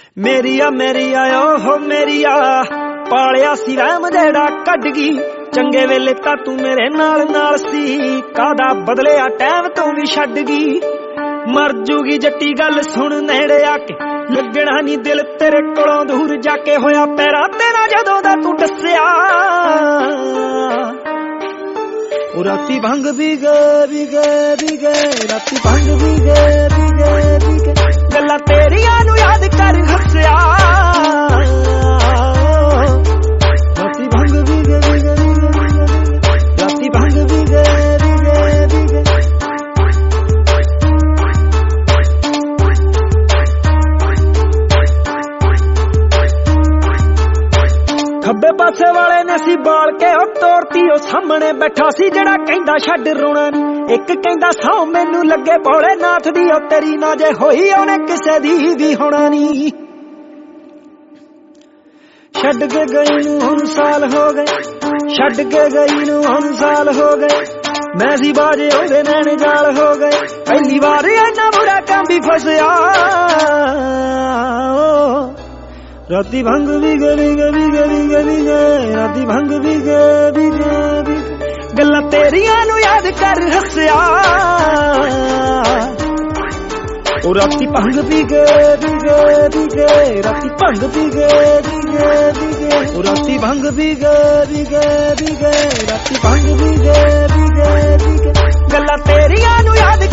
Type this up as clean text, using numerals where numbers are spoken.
ਮੇਰੀਆ ਓਹ ਮੇਰੀਆ ਪਾਲਿਆ ਸੀ ਵਹਿਮ ਜਿਹੜਾ ਕੱਢ ਗਈ। ਚੰਗੇ ਵੇਲੇ ਤਾਂ ਤੂੰ ਮੇਰੇ ਨਾਲ ਸੀ, ਕਾਦਾ ਬਦਲਿਆ ਟਾਈਮ ਤੋਂ ਵੀ ਛੱਡ ਗਈ। ਮਰ ਜੂਗੀ ਜੱਟੀ ਗੱਲ ਸੁਣ ਨੇੜੇ ਆ ਕੇ, ਲੱਗਣਾ ਨੀ ਦਿਲ ਤੇਰੇ ਕੋਲੋਂ ਦੂਰ ਜਾ ਕੇ। ਹੋਇਆ ਪੈਰਾਂ ਤੇਰਾ ਜਦੋਂ ਦਾ ਤੂੰ ਦੱਸਿਆ, ਉਹ ਰਾਤੀ ਭੰਗ ਵੀ ਗਏ ਰਾਤੀ ਭੰਗ ਵੀ ਗਏ ਗੱਲਾਂ ਤੇਰੀਆਂ ਨੂੰ ਯਾਦ ਕਰ ਹੱਸਿਆ। ਰਾਤੀ ਭੰਗ ਵੀ ਗਏ ਰਾਤੀ ਭੰਗ ਵੀ ਗਏ ਖੱਬੇ ਪਾਸੇ ਵਾਲੇ ਨੇ ਸੀ ਬਾਲ ਕੇ ਉਹ ਤੋਰਤੀ। ਉਹ ਸਾਹਮਣੇ ਬੈਠਾ ਸੀ ਜਿਹੜਾ ਕਹਿੰਦਾ ਛੱਡ ਰੋਣਾ ਨੀ। ਇੱਕ ਕਹਿੰਦਾ ਸੌ ਮੈਨੂੰ ਲੱਗੇ ਭੋਲੇ ਨਾਥ ਦੀ, ਉਹ ਤੇਰੀ ਨਾ ਜੇ ਹੋਈ ਉਹਨੇ ਕਿਸੇ ਦੀ ਵੀ ਹੋਣਾ ਨੀ। ਛੱਡ ਕੇ ਗਈ ਨੂੰ ਹੁਣ ਸਾਲ ਹੋ ਗਏ, ਛੱਡ ਕੇ ਗਈ ਨੂੰ ਹੁਣ ਸਾਲ ਹੋ ਗਏ। ਮੈਂ ਸੀ ਬਾਜੇ ਉਹਦੇ ਨੈਣ ਜਾਲ ਹੋ ਗਏ। ਪਹਿਲੀ ਵਾਰ ਇੰਨਾ ਬੁਰਾ ਕੰਮ ਵੀ ਫਸਿਆ। ਰਾਤੀ ਭੰਗ ਵੀ ਗਏ ਰਾਤੀ ਭੰਗ ਵੀ ਗਏ ਗੱਲਾਂ ਤੇਰੀਆਂ ਨੂੰ ਯਾਦ ਕਰ ਹੱਸਿਆ। ਉਹ ਰਾਤੀ ਭੰਗ ਵੀ ਗਏ ਰਾਤੀ ਭੰਗ ਵੀ ਗਏ ਉਹ ਰਾਤੀ ਭੰਗ ਵੀ ਗਏ ਰਾਤੀ ਭੰਗ ਵੀ ਗਏ ਗੱਲਾਂ ਤੇਰੀਆਂ ਨੂੰ ਯਾਦ